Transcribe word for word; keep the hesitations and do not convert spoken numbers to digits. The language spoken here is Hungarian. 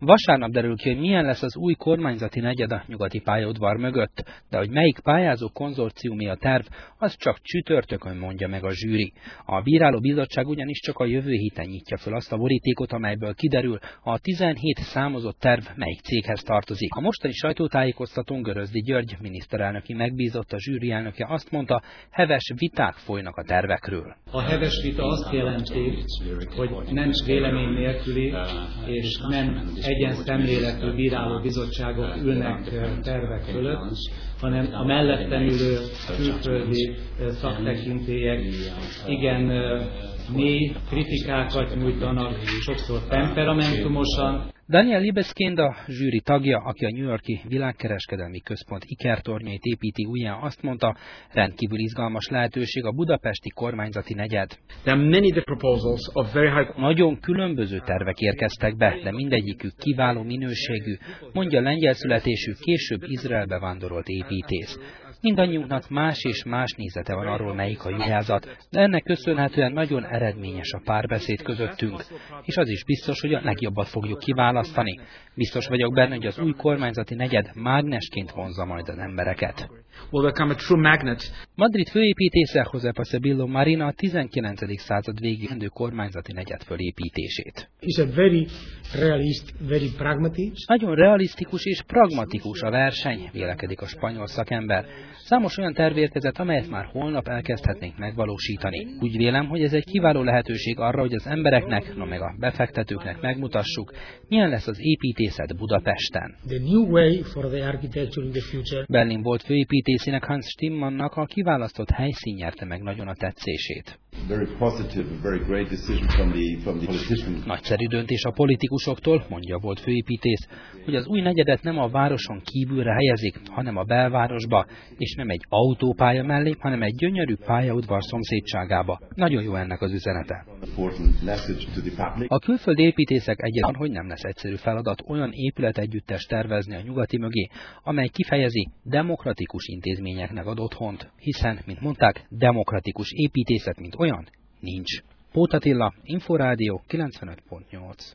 Vasárnap derül ki, hogy milyen lesz az új kormányzati negyed a nyugati pályaudvar mögött, de hogy melyik pályázó konzorciumé a terv, az csak csütörtökön mondja meg a zsűri. A bíráló bizottság ugyanis csak a jövő héten nyitja föl azt a borítékot, amelyből kiderül, a tizenhét számozott terv melyik céghez tartozik. A mostani sajtótájékoztatón Görözdi György, miniszterelnöki megbízott, a zsűri elnöke azt mondta, heves viták folynak a tervekről. A heves vita azt jelenti, hogy nem vélemény nélküli és nem egyen szemléletű bíráló bizottságok ülnek tervek fölött, hanem a melletten ülő külföldi szaktekintélyek igen mély kritikákat nyújtanak, sokszor temperamentumosan. Daniel Libeskind, a zsűri tagja, aki a New York-i Világkereskedelmi Központ ikertornyait építi újján, azt mondta, rendkívül izgalmas lehetőség a budapesti kormányzati negyed. Nagyon különböző tervek érkeztek be, de mindegyikük kiváló minőségű, mondja lengyel születésű, később Izraelbe vándorolt építész. Mindannyiunknak más és más nézete van arról, melyik a juhászat, de ennek köszönhetően nagyon eredményes a párbeszéd közöttünk, és az is biztos, hogy a legjobbat fogjuk kiválasztani. Biztos vagyok benne, hogy az új kormányzati negyed mágnesként vonzza majd az embereket. Madrid főépítésze José Pasebillo Marina a tizenkilencedik század végig endő kormányzati negyed fölépítését. Nagyon realisztikus és pragmatikus a verseny, vélekedik a spanyol szakember. Számos olyan terv érkezett, amelyet már holnap elkezdhetnénk megvalósítani. Úgy vélem, hogy ez egy kiváló lehetőség arra, hogy az embereknek, no meg a befektetőknek megmutassuk, milyen lesz az építészet Budapesten. Berlin volt főépítészének Hans Stimmannnak a kiválasztott helyszín nyerte meg nagyon a tetszését. Nagyszerű döntés a politikusoktól, mondja a volt főépítész, hogy az új negyedet nem a városon kívülre helyezik, hanem a belvárosba, és nem egy autópálya mellé, hanem egy gyönyörű pályaudvar szomszédságába. Nagyon jó ennek az üzenete. A külföldi építészek egyetlen, hogy nem lesz egyszerű feladat olyan épületegyüttest tervezni a nyugati mögé, amely kifejezi, demokratikus intézményeknek ad otthont, hiszen, mint mondták, demokratikus építészet, mint olyan, nincs. Póth Attila, Inforádió kilencvenöt pont nyolc.